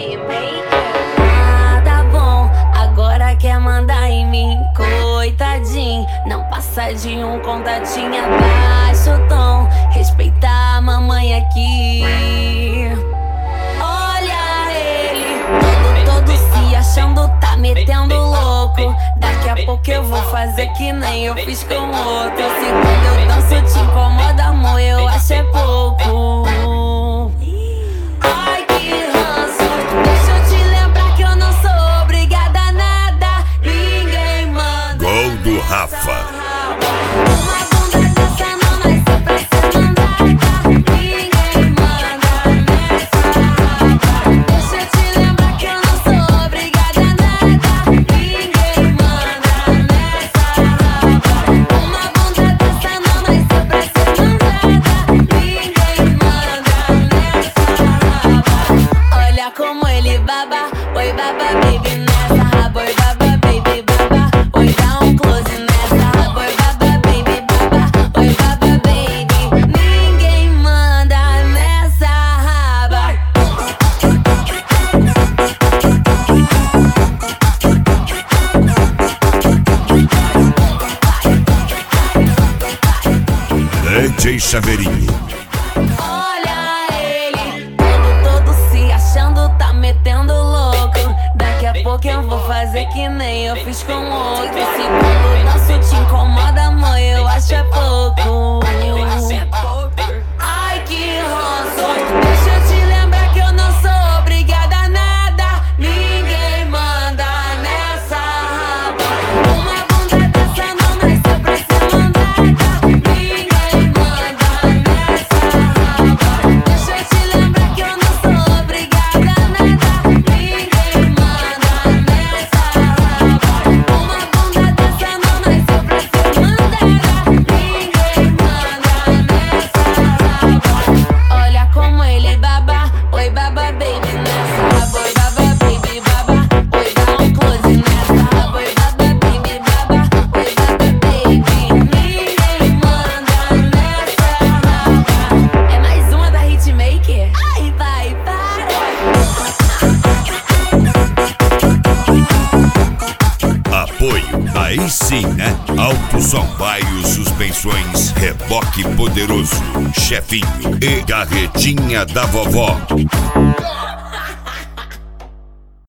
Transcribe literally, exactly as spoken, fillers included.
Ah, tá bom, agora quer mandar em mim, coitadinho. Não passa de um contatinho, abaixa o tom, respeita a mamãe aqui. Olha ele, todo, todo se achando, tá metendo louco. Daqui a pouco eu vou fazer que nem eu fiz com outro. Se quando eu danço te incomoda, amor, eu acho é pouco. Ai, que ranço, deixa eu te lembrar que eu não sou obrigada a nada. Ninguém manda. Gol do Rafa. Uma bunda dessa não nasceu pra ser mandada. Ninguém manda nessa raba. Deixa eu te lembrar que eu não sou obrigada a nada. Ninguém manda nessa raba. Uma bunda dessa não nasceu pra ser mandada. Ninguém manda nessa raba. Olha como ele baba, oi baba baby nessa raba, oi baba baby baba, oi dá um close nessa raba, oi baba baby baba, oi baba baby. Ninguém manda nessa raba. D J Chaveirinho. Olha ele, todo, todo se achando, tá metendo louco. Daqui a pouco eu vou fazer que nem eu fiz com outro. Se quando danço te incomoda, mãe, eu acho é pouco. Ai, que ranço, deixa eu te lembrar que eu não sou obrigada a nada. Ninguém manda nessa raba. Uma bunda dessa não nasceu pra ser mandada. Ninguém manda nessa raba. Deixa eu te lembrar que eu não sou obrigada a nada. Ninguém manda nessa raba. Uma bunda dessa não nasceu pra ser mandada. Ninguém manda nessa raba. Olha como ele baba, oi baba baby nessa raba, oi baba baby baba, oi dá um close nessa raba, oi baba baby baba, oi baba baby. Ninguém manda nessa raba. É mais uma da Hitmaker? Ai, vai, para. Apoio, aí sim, né? Alto Som Baio Suspensões, Reboque Poderoso, Chefinho e Carretinha da Vovó.